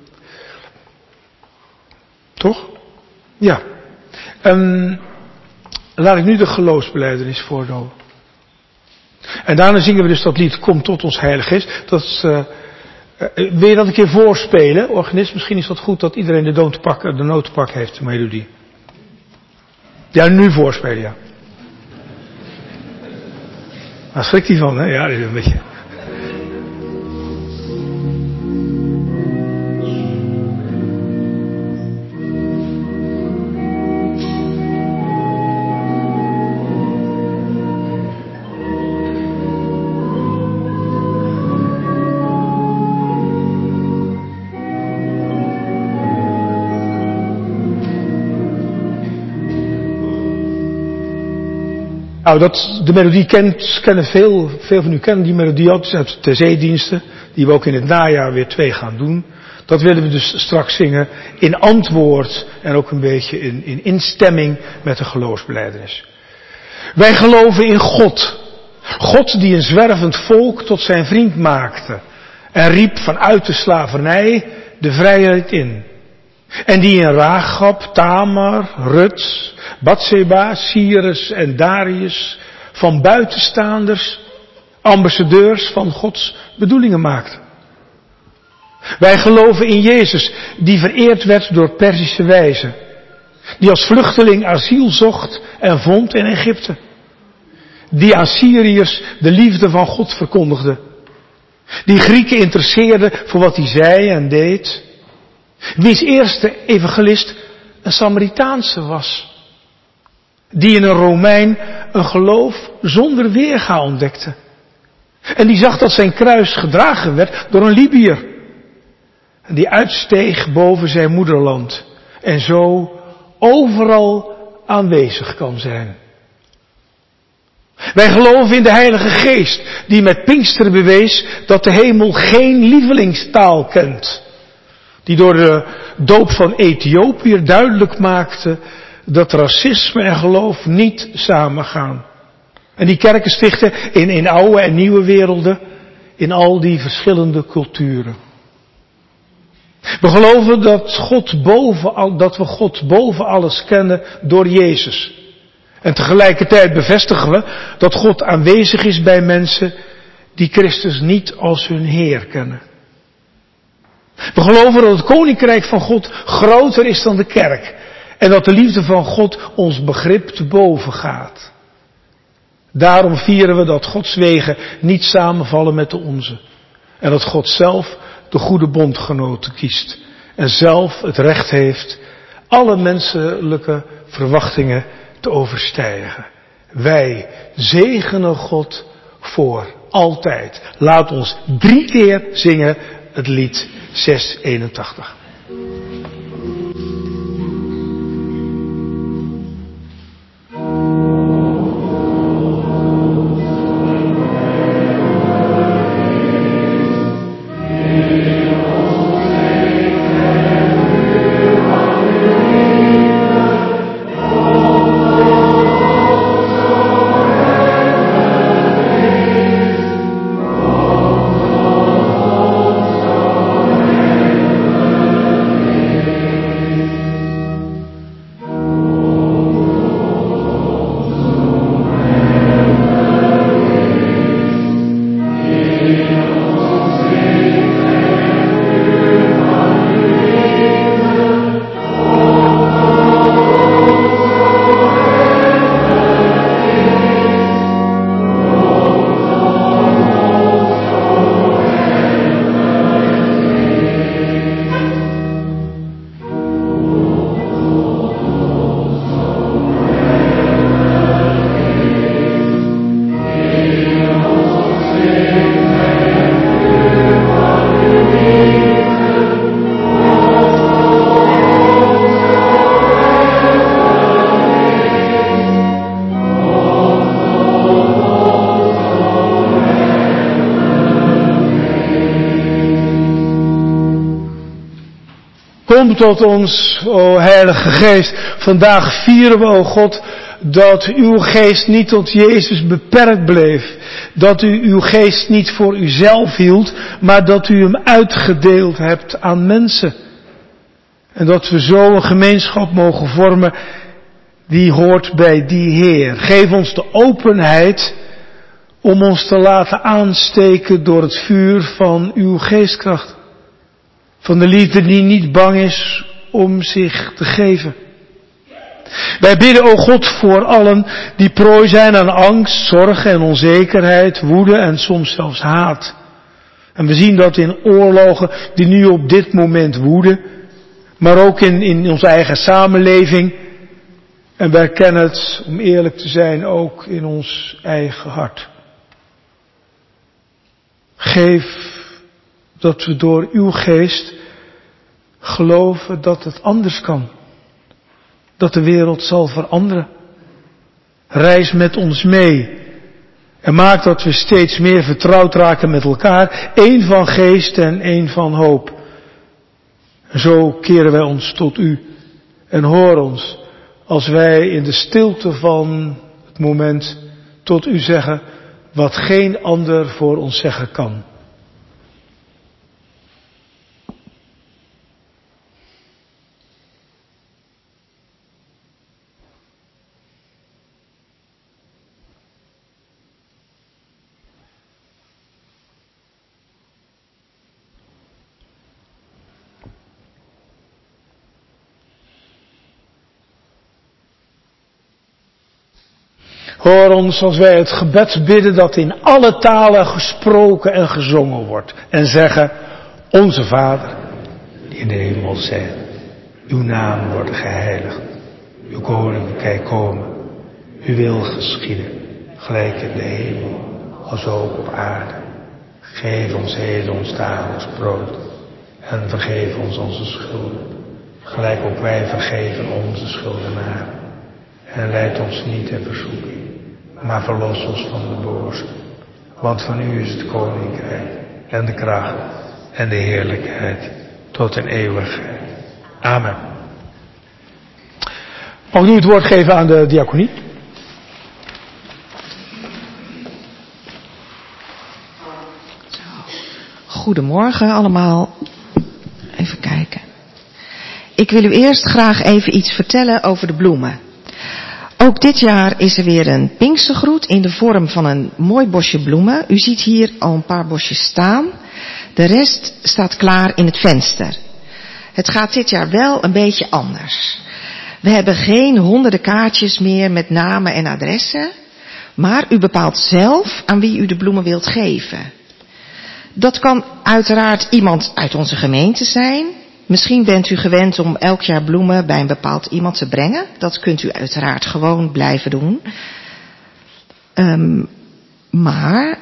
Toch? Ja. Um, laat ik nu de geloofsbelijdenis voordoen. En daarna zingen we dus dat lied, Kom tot ons Heilige Geest. Dat is, uh, uh, wil je dat een keer voorspelen, organist? Misschien is dat goed dat iedereen de notenpak, de notenpak heeft, de melodie. Ja, nu voorspelen, ja. Waar schrikt hij van, hè? Ja, dit is een beetje... Nou, dat, de melodie kent, kennen veel, veel van u kennen die melodie ook. Dus de zeediensten, die we ook in het najaar weer twee gaan doen. Dat willen we dus straks zingen in antwoord en ook een beetje in, in instemming met de geloofsbelijdenis. Wij geloven in God. God die een zwervend volk tot zijn vriend maakte. En riep vanuit de slavernij de vrijheid in. En die in Rahab, Tamar, Rut, Batseba, Cyrus en Darius van buitenstaanders ambassadeurs van Gods bedoelingen maakte. Wij geloven in Jezus, die vereerd werd door Perzische wijzen. Die als vluchteling asiel zocht en vond in Egypte. Die aan Syriërs de liefde van God verkondigde. Die Grieken interesseerde voor wat hij zei en deed. Wiens eerste evangelist een Samaritaanse was. Die in een Romein een geloof zonder weerga ontdekte. En die zag dat zijn kruis gedragen werd door een Libiër. En die uitsteeg boven zijn moederland. En zo overal aanwezig kan zijn. Wij geloven in de Heilige Geest. Die met Pinksteren bewees dat de hemel geen lievelingstaal kent. Die door de doop van Ethiopië duidelijk maakte dat racisme en geloof niet samengaan. En die kerken stichten in, in oude en nieuwe werelden, in al die verschillende culturen. We geloven dat, God boven, dat we God boven alles kennen door Jezus. En tegelijkertijd bevestigen we dat God aanwezig is bij mensen die Christus niet als hun Heer kennen. We geloven dat het Koninkrijk van God groter is dan de kerk. En dat de liefde van God ons begrip te boven gaat. Daarom vieren we dat Gods wegen niet samenvallen met de onze. En dat God zelf de goede bondgenoten kiest. En zelf het recht heeft alle menselijke verwachtingen te overstijgen. Wij zegenen God voor altijd. Laat ons drie keer zingen het lied zeshonderdeenentachtig. Amen. kom tot ons, o Heilige Geest. Vandaag vieren we, o God, dat uw geest niet tot Jezus beperkt bleef. Dat u uw geest niet voor uzelf hield, maar dat u hem uitgedeeld hebt aan mensen. En dat we zo een gemeenschap mogen vormen die hoort bij die Heer. Geef ons de openheid om ons te laten aansteken door het vuur van uw geestkracht. Van de liefde die niet bang is om zich te geven. Wij bidden, o God, voor allen die prooi zijn aan angst, zorg en onzekerheid, woede en soms zelfs haat. En we zien dat in oorlogen die nu op dit moment woeden, maar ook in, in onze eigen samenleving. En wij kennen het, om eerlijk te zijn, ook in ons eigen hart. Geef dat we door uw geest geloven dat het anders kan. Dat de wereld zal veranderen. Reis met ons mee. En maak dat we steeds meer vertrouwd raken met elkaar. Eén van geest en één van hoop. En zo keren wij ons tot u. En hoor ons als wij in de stilte van het moment tot u zeggen wat geen ander voor ons zeggen kan. Hoor ons als wij het gebed bidden dat in alle talen gesproken en gezongen wordt. En zeggen, onze Vader, die in de hemel zijt, uw naam wordt geheiligd, uw koninkrijk komen, uw wil geschieden, gelijk in de hemel, als ook op aarde. Geef ons heden ons dagelijks brood en vergeef ons onze schulden, gelijk ook wij vergeven onze schuldenaren. En leid ons niet in verzoeking, maar verlos ons van de boze. Want van u is het koninkrijk en de kracht en de heerlijkheid tot in eeuwigheid. Amen. Mag ik nu het woord geven aan de diaconie? Goedemorgen allemaal. Even kijken. Ik wil u eerst graag even iets vertellen over de bloemen. Ook dit jaar is er weer een Pinkstergroet in de vorm van een mooi bosje bloemen. U ziet hier al een paar bosjes staan. De rest staat klaar in het venster. Het gaat dit jaar wel een beetje anders. We hebben geen honderden kaartjes meer met namen en adressen. Maar u bepaalt zelf aan wie u de bloemen wilt geven. Dat kan uiteraard iemand uit onze gemeente zijn. Misschien bent u gewend om elk jaar bloemen bij een bepaald iemand te brengen. Dat kunt u uiteraard gewoon blijven doen. Um, maar,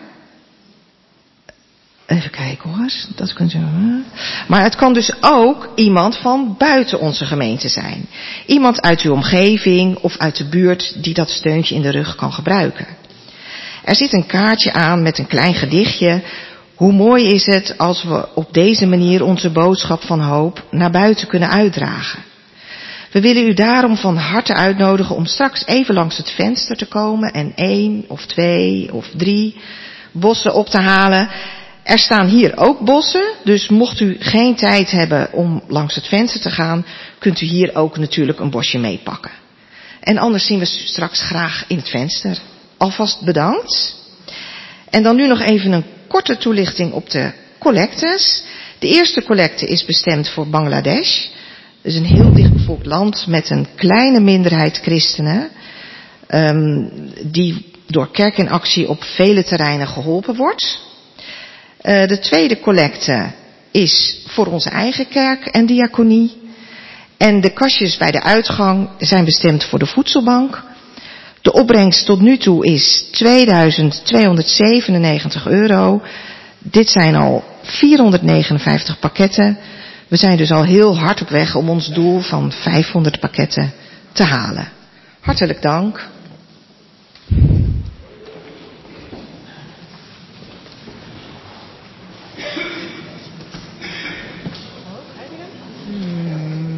even kijken hoor, dat kunt u. Maar het kan dus ook iemand van buiten onze gemeente zijn. Iemand uit uw omgeving of uit de buurt die dat steuntje in de rug kan gebruiken. Er zit een kaartje aan met een klein gedichtje. Hoe mooi is het als we op deze manier onze boodschap van hoop naar buiten kunnen uitdragen. We willen u daarom van harte uitnodigen om straks even langs het venster te komen en één of twee of drie bossen op te halen. Er staan hier ook bossen, dus mocht u geen tijd hebben om langs het venster te gaan, kunt u hier ook natuurlijk een bosje meepakken. En anders zien we u straks graag in het venster. Alvast bedankt. En dan nu nog even een korte toelichting op de collectes. De eerste collecte is bestemd voor Bangladesh. Dat is een heel dichtbevolkt land met een kleine minderheid christenen. Um, die door Kerk in Actie op vele terreinen geholpen wordt. Uh, de tweede collecte is voor onze eigen kerk en diaconie. En de kastjes bij de uitgang zijn bestemd voor de voedselbank. De opbrengst tot nu toe is tweeduizend tweehonderdzevenennegentig euro. Dit zijn al vierhonderdnegenenvijftig pakketten. We zijn dus al heel hard op weg om ons doel van vijfhonderd pakketten te halen. Hartelijk dank. Hmm.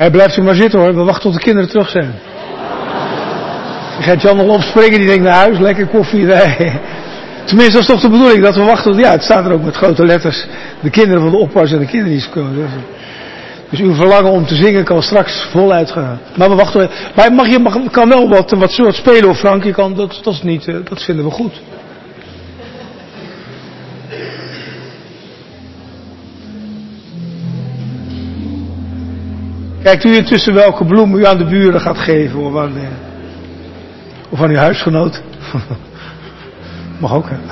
Hij blijft u maar zitten hoor, we wachten tot de kinderen terug zijn. Gert-Jan nog opspringen, die denkt naar huis, lekker koffie. Nee. Tenminste, dat is toch de bedoeling, dat we wachten tot, ja, het staat er ook met grote letters. De kinderen van de oppas en de kinderdienst komen. Dus uw verlangen om te zingen kan straks voluit gaan. Maar we wachten. Maar mag je mag, kan wel wat, wat soort spelen hoor, Frank. Je kan, dat, dat is niet, dat vinden we goed. Kijkt u intussen welke bloem u aan de buren gaat geven of aan, de, of aan uw huisgenoot. Mag ook hè.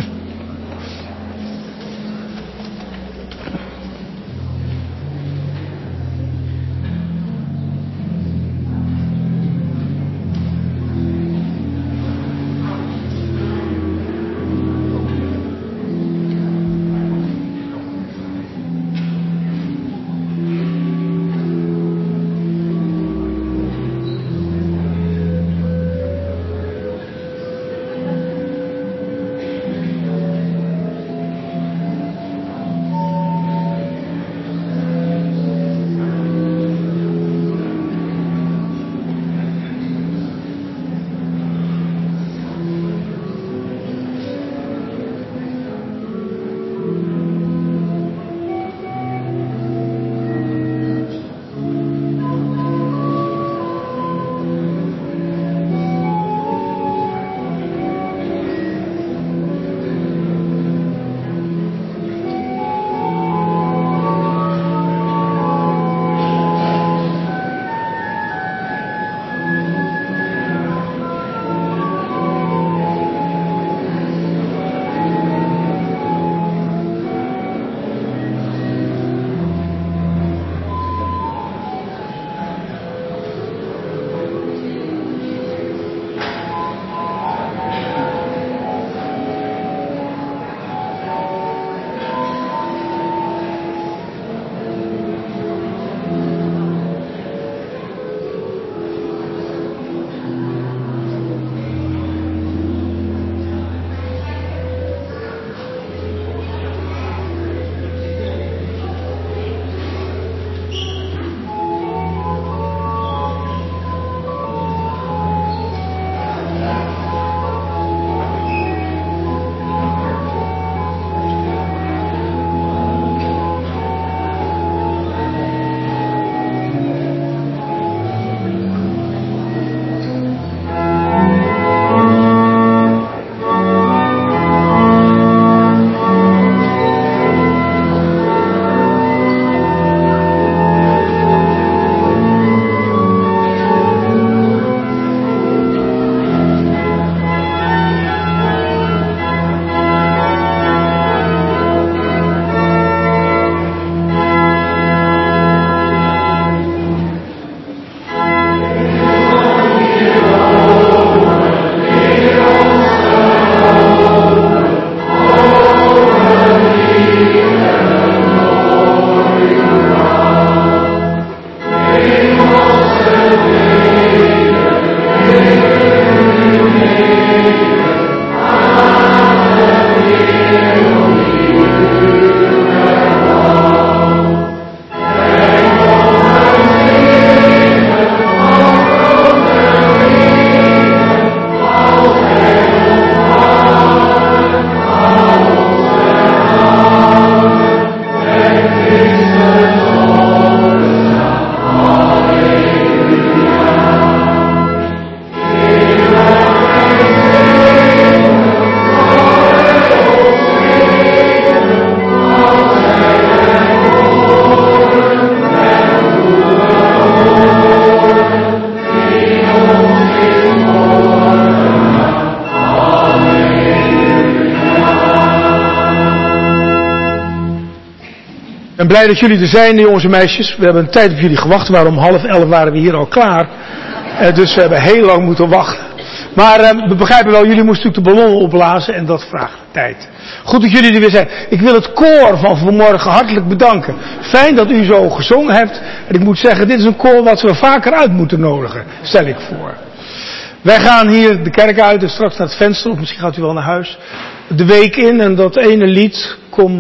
ben blij dat jullie er zijn, jongens en meisjes. We hebben een tijd op jullie gewacht. We waren om half elf waren we hier al klaar. Uh, dus we hebben heel lang moeten wachten. Maar uh, we begrijpen wel, jullie moesten natuurlijk de ballonnen opblazen en dat vraagt tijd. Goed dat jullie er weer zijn. Ik wil het koor van vanmorgen hartelijk bedanken. Fijn dat u zo gezongen hebt. En ik moet zeggen, dit is een koor wat we vaker uit moeten nodigen, stel ik voor. Wij gaan hier de kerk uit en straks naar het venster, of misschien gaat u wel naar huis. De week in en dat ene lied, kom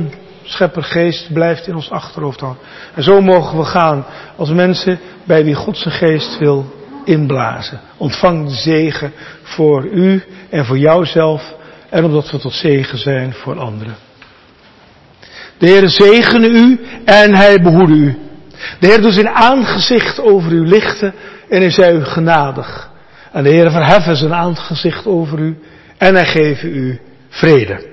scheppergeest blijft in ons achterhoofd hangen. En zo mogen we gaan als mensen bij wie God zijn geest wil inblazen. Ontvang de zegen voor u en voor jouzelf en omdat we tot zegen zijn voor anderen. De Heer zegene u en hij behoede u. De Heer doet zijn aangezicht over u lichten en hij zij u genadig. En de Heer verheffen zijn aangezicht over u en hij geeft u vrede.